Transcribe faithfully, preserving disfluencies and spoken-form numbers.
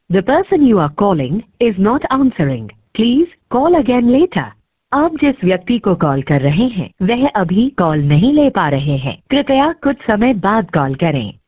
The person you are calling is not answering. Please call again later. आप जिस व्यक्ति को कॉल कर रहे हैं वह अभी कॉल नहीं ले पा रहे हैं। कृपया कुछ समय बाद कॉल करें।